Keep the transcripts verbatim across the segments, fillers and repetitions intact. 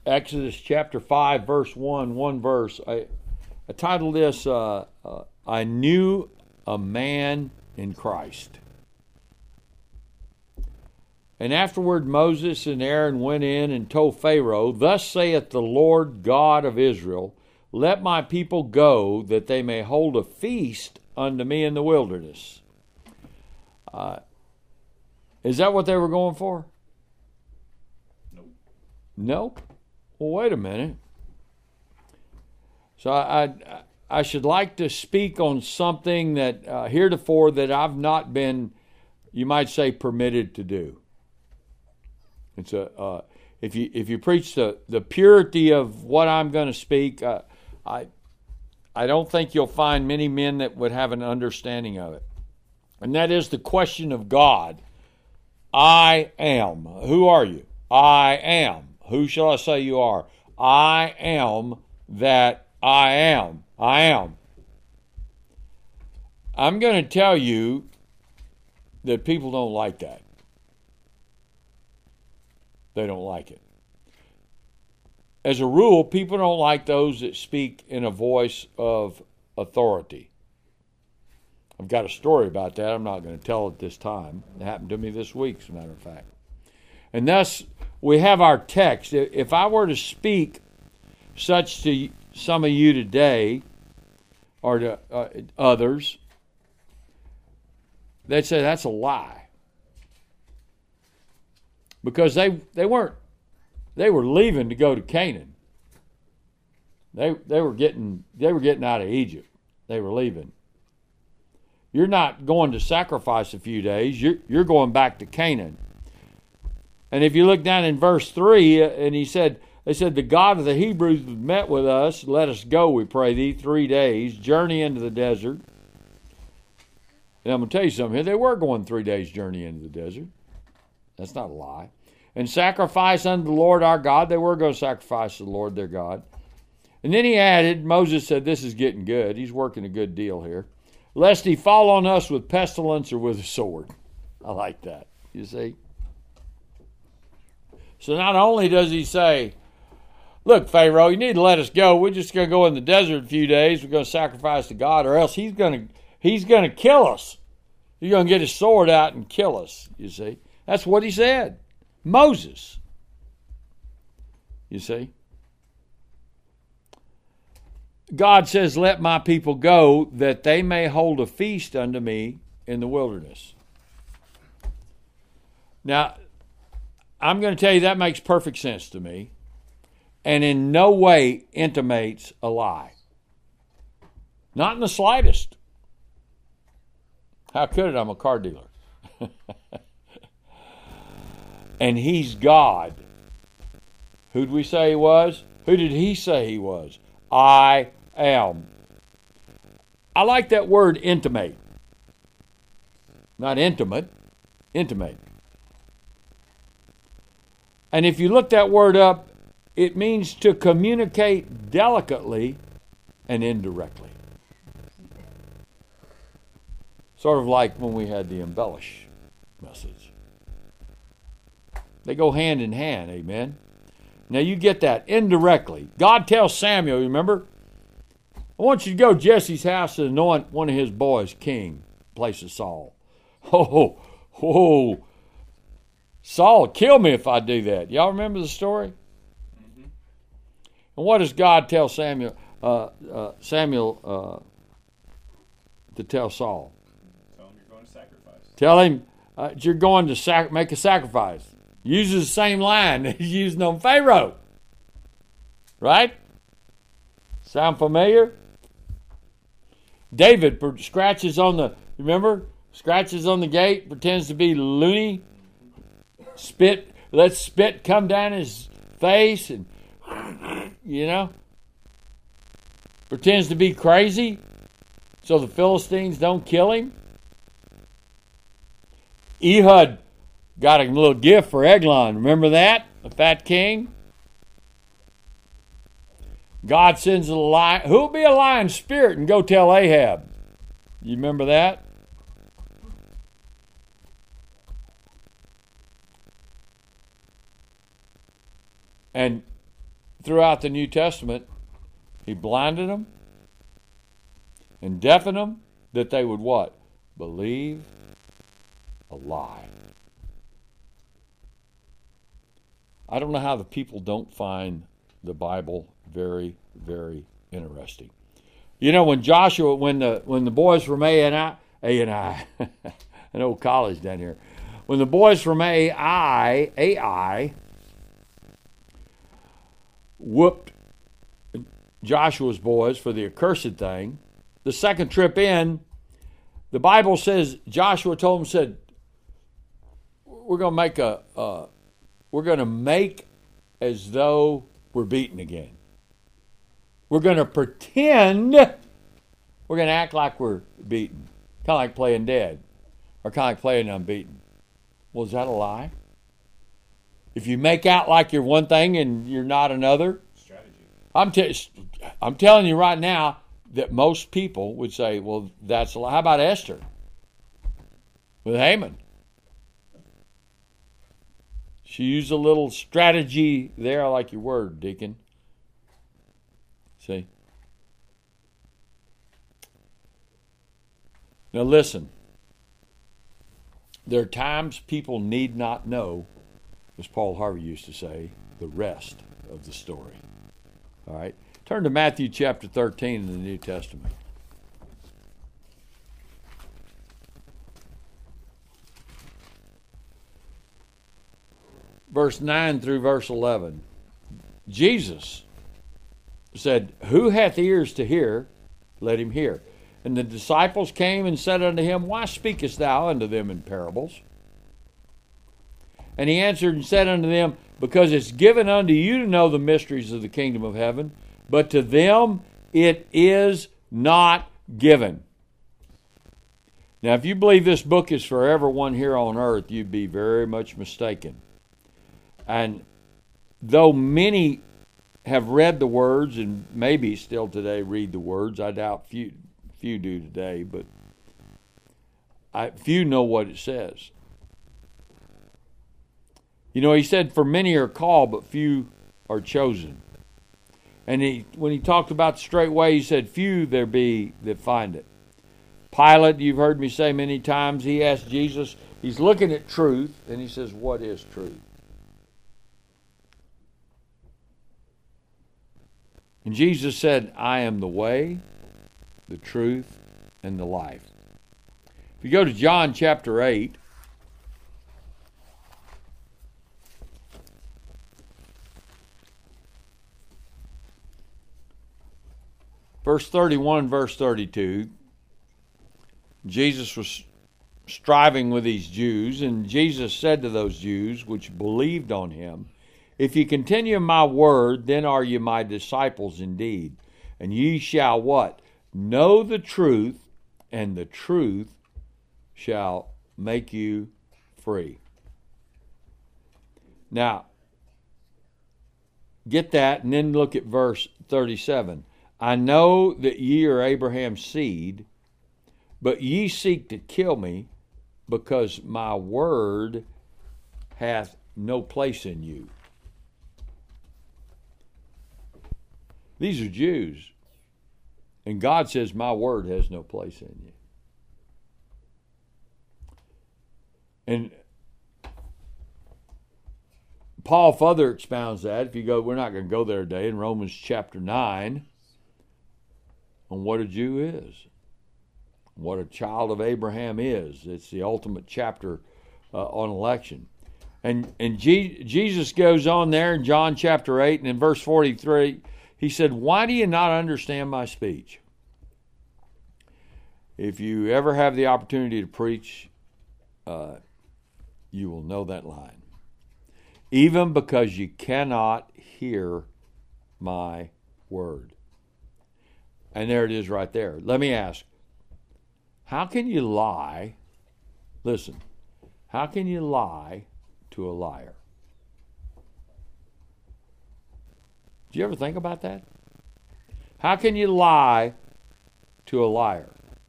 Exodus chapter five, verse one, one verse. I, I titled this, uh, uh, I Knew a Man in Christ. And afterward Moses and Aaron went in and told Pharaoh, Thus saith the Lord God of Israel, Let my people go, that they may hold a feast unto me in the wilderness. Uh, is that what they were going for? Nope. Nope. Well, wait a minute. So I, I, I should like to speak on something that uh, heretofore that I've not been, you might say, permitted to do. It's a uh, if you if you preach the, the purity of what I'm going to speak, uh, I I don't think you'll find many men that would have an understanding of it, and that is the question of God. I am. Who are you? I am. Who shall I say you are? I am that I am. I am. I'm going to tell you that people don't like that. They don't like it. As a rule, people don't like those that speak in a voice of authority. I've got a story about that. I'm not going to tell it this time. It happened to me this week, as a matter of fact. And thus, we have our text. If I were to speak such to some of you today, or to uh, others, they'd say that's a lie. Because they, they weren't, they were leaving to go to Canaan. They they were getting they were getting out of Egypt. They were leaving. You're not going to sacrifice a few days. You're you're going back to Canaan. And if you look down in verse three, and he said, they said, the God of the Hebrews met with us. Let us go, we pray thee, three days, journey into the desert. And I'm going to tell you something here. They were going three days journey into the desert. That's not a lie. And sacrifice unto the Lord our God. They were going to sacrifice to the Lord their God. And then he added, Moses said, this is getting good. He's working a good deal here. Lest he fall on us with pestilence or with a sword. I like that. You see? So not only does he say, look, Pharaoh, you need to let us go. We're just going to go in the desert a few days. We're going to sacrifice to God, or else he's going to he's going to kill us. He's going to get his sword out and kill us, you see. That's what he said. Moses. You see? God says, let my people go, that they may hold a feast unto me in the wilderness. Now, I'm going to tell you that makes perfect sense to me, and in no way intimates a lie. Not in the slightest. How could it? I'm a car dealer. And he's God. Who did we say he was? Who did he say he was? I am. I like that word intimate. Not intimate, intimate. And if you look that word up, it means to communicate delicately and indirectly. Sort of like when we had the embellish message. They go hand in hand, amen? Now you get that indirectly. God tells Samuel, remember? I want you to go to Jesse's house and anoint one of his boys king, in place of Saul. Oh, oh, Saul will kill me if I do that. Y'all remember the story? Mm-hmm. And what does God tell Samuel? Uh, uh, Samuel uh, to tell Saul? Tell him you're going to sacrifice. Tell him uh, you're going to sac- make a sacrifice. Uses the same line that he's using on Pharaoh. Right? Sound familiar? David scratches on the, remember? Scratches on the gate, pretends to be loony. Spit, lets spit come down his face and, you know, pretends to be crazy so the Philistines don't kill him. Ehud got a little gift for Eglon. Remember that? The fat king? God sends a lion. Who'll be a lion spirit and go tell Ahab? You remember that? And throughout the New Testament, he blinded them and deafened them that they would what? Believe a lie. I don't know how the people don't find the Bible very, very interesting. You know, when Joshua, when the when the boys from A and I, A and I, an old college down here, when the boys from A I, A I, whooped Joshua's boys for the accursed thing, the second trip in, the Bible says Joshua told them, said, "We're going to make a, uh, we're going to make as though we're beaten again. We're going to pretend we're going to act like we're beaten, kind of like playing dead, or kind of like playing unbeaten." Well, is that a lie? If you make out like you're one thing and you're not another, Strategy. I'm t- I'm telling you right now that most people would say, "Well, that's a lie." How about Esther with Haman? She used a little strategy there. I like your word, Deacon. See? Now listen. There are times people need not know, as Paul Harvey used to say, the rest of the story. All right? Turn to Matthew chapter thirteen in the New Testament. Verse nine through verse eleven. Jesus said, "Who hath ears to hear, let him hear." And the disciples came and said unto him, "Why speakest thou unto them in parables?" And he answered and said unto them, "Because it's given unto you to know the mysteries of the kingdom of heaven, but to them it is not given." Now, if you believe this book is for everyone here on earth, you'd be very much mistaken. And though many have read the words, and maybe still today read the words, I doubt few few do today, but I, few know what it says. You know, he said, "For many are called, but few are chosen." And he, when he talked about the straight way, he said, "Few there be that find it." Pilate, you've heard me say many times, he asked Jesus, he's looking at truth, and he says, "What is truth?" And Jesus said, "I am the way, the truth, and the life." If you go to John chapter eight, verse thirty-one, verse thirty-two, Jesus was striving with these Jews, and Jesus said to those Jews which believed on him, "If ye continue in my word, then are ye my disciples indeed. And ye shall" what? "Know the truth, and the truth shall make you free." Now, get that, and then look at verse thirty-seven. "I know that ye are Abraham's seed, but ye seek to kill me, because my word hath no place in you." These are Jews. And God says, "My word has no place in you." And Paul further expounds that. If you go, we're not going to go there today, in Romans chapter nine, on what a Jew is, what a child of Abraham is. It's the ultimate chapter uh, on election. And and G- Jesus goes on there in John chapter eight, and in verse forty-three, he said, "Why do you not understand my speech?" If you ever have the opportunity to preach, uh, you will know that line. "Even because you cannot hear my word." And there it is right there. Let me ask, how can you lie? Listen, how can you lie to a liar? Do you ever think about that? How can you lie to a liar?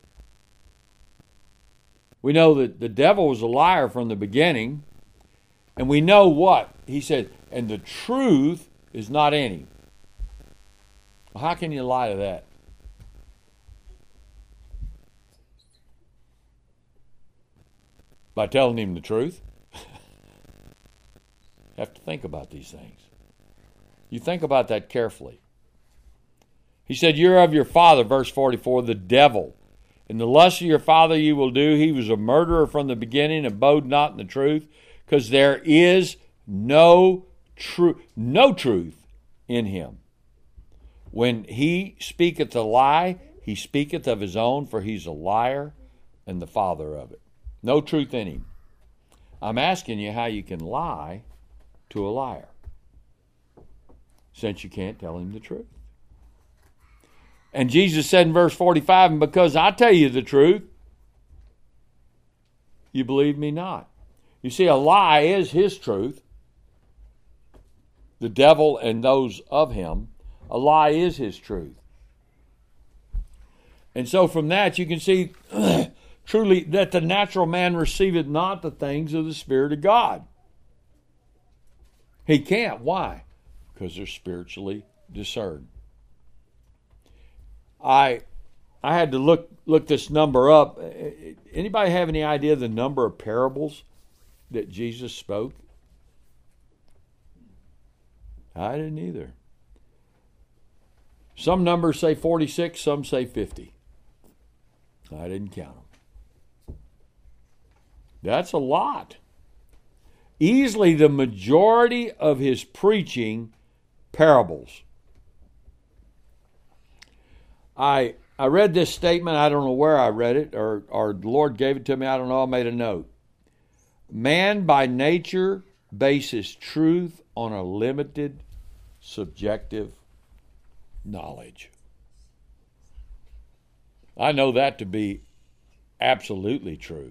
We know that the devil was a liar from the beginning, and we know what? He said, "And the truth is not in him." Well, how can you lie to that? By telling him the truth? You have to think about these things. You think about that carefully. He said, you're of your father, verse forty-four, the devil. In the lust of your father you will do. He was a murderer from the beginning, abode not in the truth, because there is no truth, no truth in him. When he speaketh a lie, he speaketh of his own, for he's a liar and the father of it. No truth in him. I'm asking you how you can lie to a liar, since you can't tell him the truth. And Jesus said in verse forty-five, and because I tell you the truth, you believe me not. You see, a lie is his truth. The devil and those of him, a lie is his truth. And so from that you can see truly that the natural man receiveth not the things of the Spirit of God. He can't. Why? Because they're spiritually discerned. I I had to look look this number up. Anybody have any idea the number of parables that Jesus spoke? I didn't either. Some numbers say forty-six, some say fifty. I didn't count them. That's a lot. Easily the majority of his preaching, parables. I I read this statement. I don't know where I read it, or, or the Lord gave it to me. I don't know. I made a note. Man by nature bases truth on a limited subjective knowledge. I know that to be absolutely true.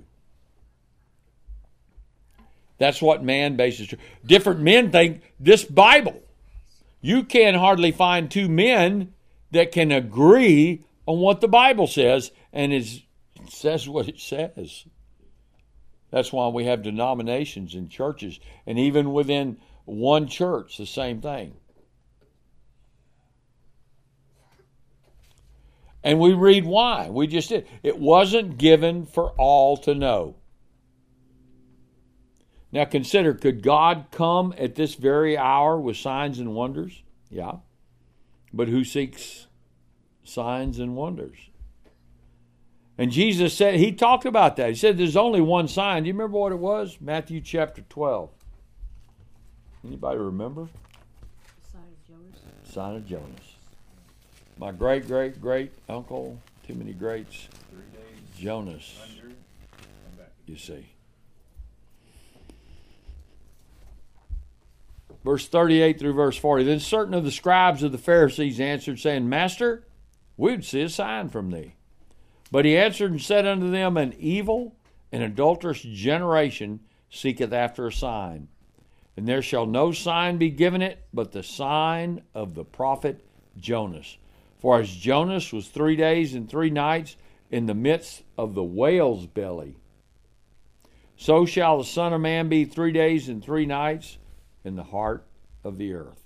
That's what man bases truth. Different men think this Bible. You can hardly find two men that can agree on what the Bible says, and it says what it says. That's why we have denominations and churches, and even within one church, the same thing. And we read why. We just did. It wasn't given for all to know. Now consider, could God come at this very hour with signs and wonders? Yeah. But who seeks signs and wonders? And Jesus said, he talked about that. He said there's only one sign. Do you remember what it was? Matthew chapter twelve. Anybody remember? The sign of Jonas. Sign of Jonas. My great, great, great uncle, too many greats, Three days Jonas, under, come back. you see. Verse thirty-eight through verse forty. Then certain of the scribes of the Pharisees answered, saying, Master, we would see a sign from thee. But he answered and said unto them, An evil and adulterous generation seeketh after a sign. And there shall no sign be given it, but the sign of the prophet Jonas. For as Jonas was three days and three nights in the midst of the whale's belly, so shall the Son of Man be three days and three nights in the heart of the earth.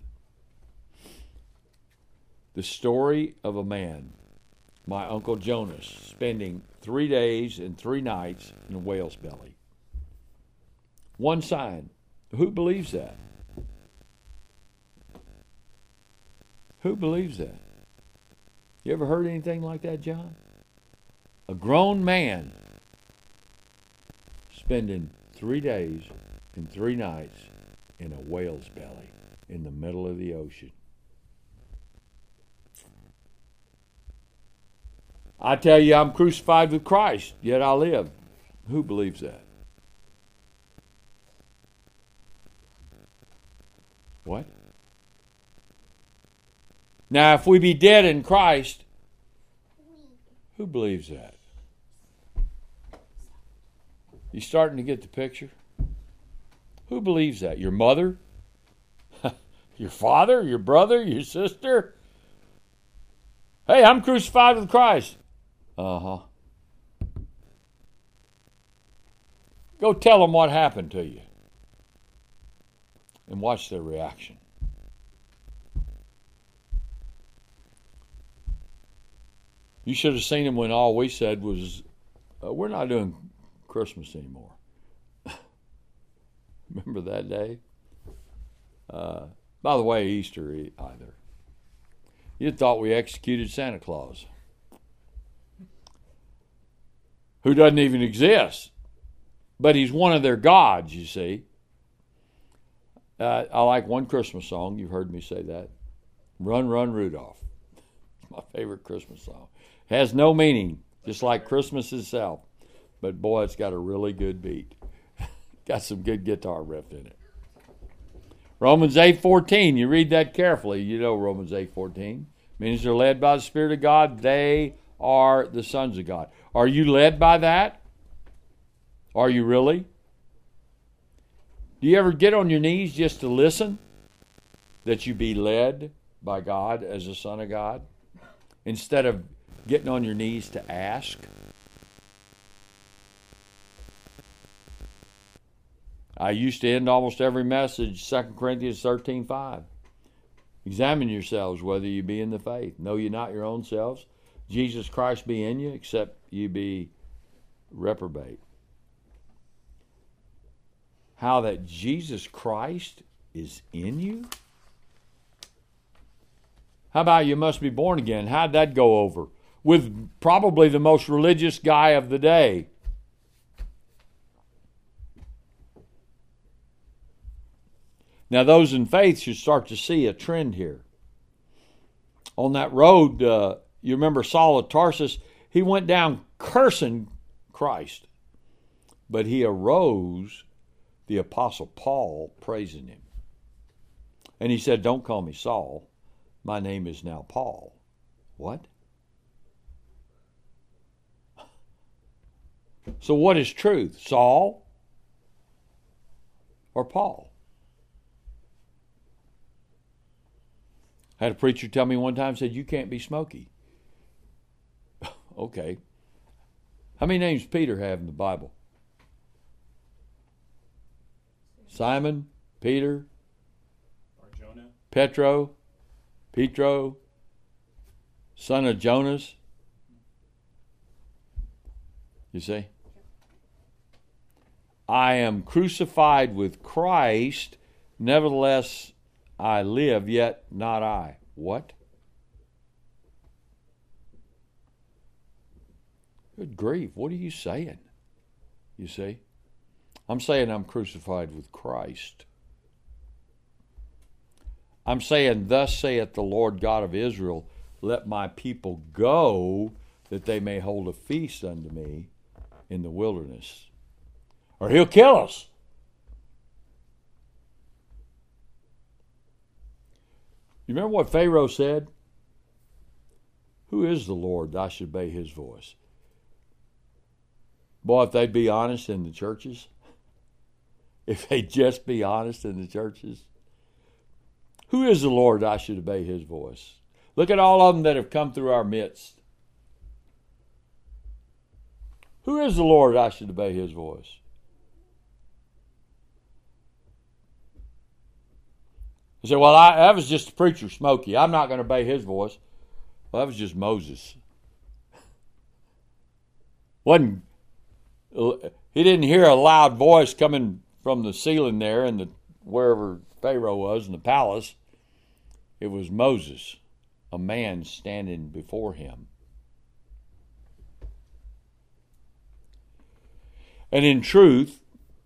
The story of a man, my Uncle Jonas, spending three days and three nights in a whale's belly. One sign. Who believes that? Who believes that? You ever heard anything like that, John? A grown man spending three days and three nights in a whale's belly in the middle of the ocean. I tell you, I'm crucified with Christ, yet I live. Who believes that? What? Now, if we be dead in Christ, who believes that? You starting to get the picture? Who believes that? Your mother? Your father? Your brother? Your sister? Hey, I'm crucified with Christ. Uh-huh. Go tell them what happened to you. And watch their reaction. You should have seen him when all we said was, uh, we're not doing Christmas anymore. Remember that day? Uh, by the way, Easter either. You thought we executed Santa Claus, who doesn't even exist, but he's one of their gods, you see. Uh, I like one Christmas song. You've heard me say that. Run, Run, Rudolph. It's my favorite Christmas song. It has no meaning, just like Christmas itself. But boy, it's got a really good beat. Got some good guitar riff in it. Romans eight fourteen, you read that carefully. You know Romans eight fourteen. Means they're led by the Spirit of God. They are the sons of God. Are you led by that? Are you really? Do you ever get on your knees just to listen? That you be led by God as a son of God? Instead of getting on your knees to ask? I used to end almost every message, Second Corinthians thirteen five. Examine yourselves whether you be in the faith. Know ye not your own selves. Jesus Christ be in you, except you be reprobate. How that Jesus Christ is in you? How about you must be born again? How'd that go over? With probably the most religious guy of the day. Now, those in faith should start to see a trend here. On that road, uh, you remember Saul of Tarsus, he went down cursing Christ. But he arose, the Apostle Paul, praising him. And he said, don't call me Saul. My name is now Paul. What? So what is truth? Saul or Paul? I had a preacher tell me one time, said, you can't be smoky. Okay. How many names Peter have in the Bible? Simon, Peter, Barjona, Petro, Petro, son of Jonas. You see? I am crucified with Christ, nevertheless I live, yet not I. What? Good grief, what are you saying? You see? I'm saying I'm crucified with Christ. I'm saying, thus saith the Lord God of Israel, let my people go, that they may hold a feast unto me in the wilderness. Or he'll kill us. You remember what Pharaoh said? Who is the Lord that I should obey his voice? Boy, if they'd be honest in the churches, if they'd just be honest in the churches, who is the Lord that I should obey his voice? Look at all of them that have come through our midst. Who is the Lord that I should obey his voice? You say, well, I, that was just the preacher, Smokey. I'm not going to obey his voice. Well, that was just Moses. Wasn't he didn't hear a loud voice coming from the ceiling there in the wherever Pharaoh was in the palace. It was Moses, a man standing before him. And in truth,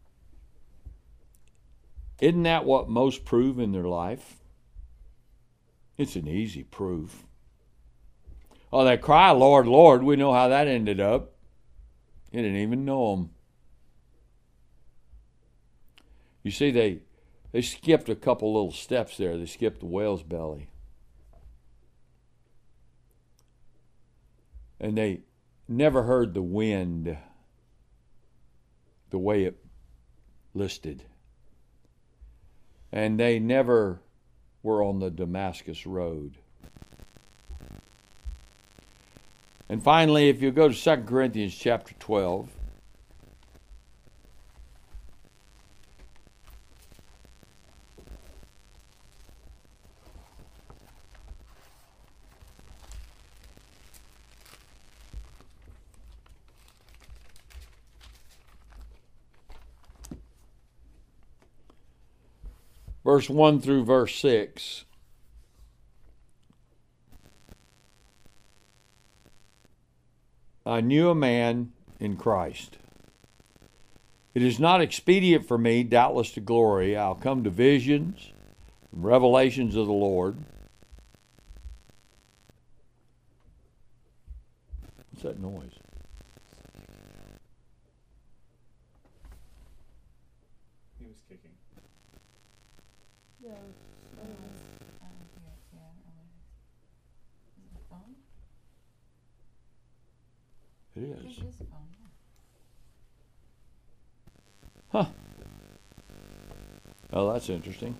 isn't that what most prove in their life? It's an easy proof. Oh, they cry, Lord, Lord. We know how that ended up. You didn't even know them. You see, they they skipped a couple little steps there. They skipped the whale's belly. And they never heard the wind the way it listed. And they never were on the Damascus road. And finally, if you go to Second Corinthians chapter twelve, verse one through verse six. I knew a man in Christ. It is not expedient for me, doubtless, to glory. I'll come to visions, revelations of the Lord. What's that noise? He was kicking. Yeah. It is. It is a phone, Huh. Oh, that's interesting.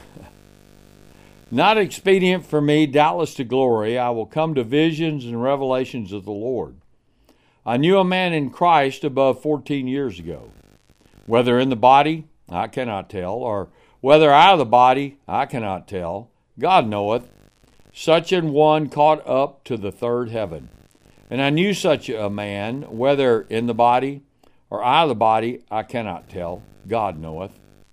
Not expedient for me, doubtless, to glory. I will come to visions and revelations of the Lord. I knew a man in Christ above fourteen years ago. Whether in the body, I cannot tell, or whether out of the body, I cannot tell. God knoweth. Such an one caught up to the third heaven. And I knew such a man, whether in the body or out of the body, I cannot tell. God knoweth.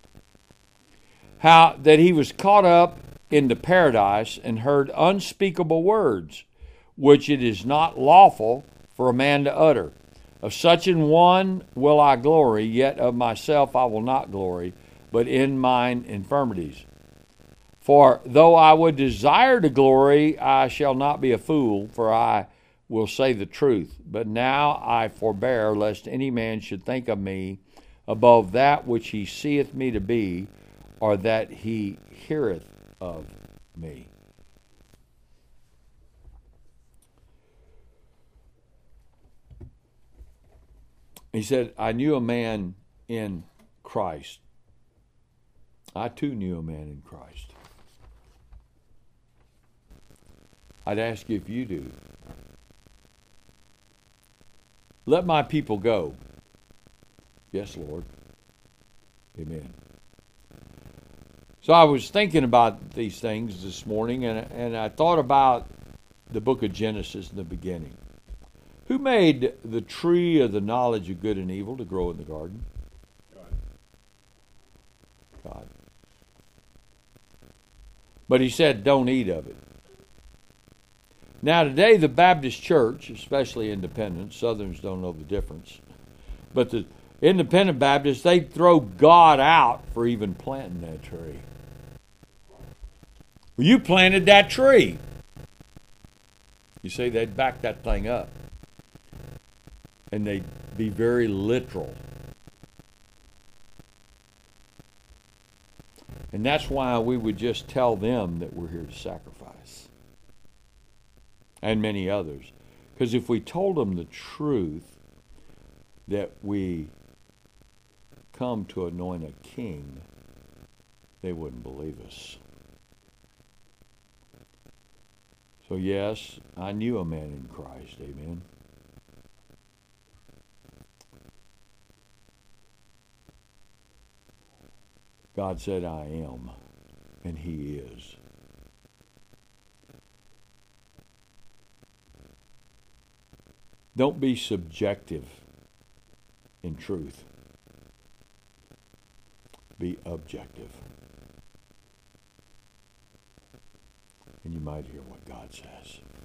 How that he was caught up into paradise and heard unspeakable words, which it is not lawful for a man to utter. Of such an one will I glory, yet of myself I will not glory, but in mine infirmities. For though I would desire to glory, I shall not be a fool, for I will say the truth. But now I forbear, lest any man should think of me above that which he seeth me to be, or that he heareth of me. He said, I knew a man in Christ. I too knew a man in Christ. I'd ask you if you do. Let my people go. Yes, Lord. Amen. So I was thinking about these things this morning, and, and I thought about the book of Genesis in the beginning. Who made the tree of the knowledge of good and evil to grow in the garden? God. God. But he said, don't eat of it. Now today the Baptist church, especially independents, Southerns don't know the difference, but the independent Baptists, they throw God out for even planting that tree. Well, you planted that tree. You see, they'd back that thing up. And they'd be very literal. And that's why we would just tell them that we're here to sacrifice. And many others. Because if we told them the truth that we come to anoint a king, they wouldn't believe us. So yes, I knew a man in Christ. Amen. God said, I am, and he is. Don't be subjective in truth. Be objective. And you might hear what God says.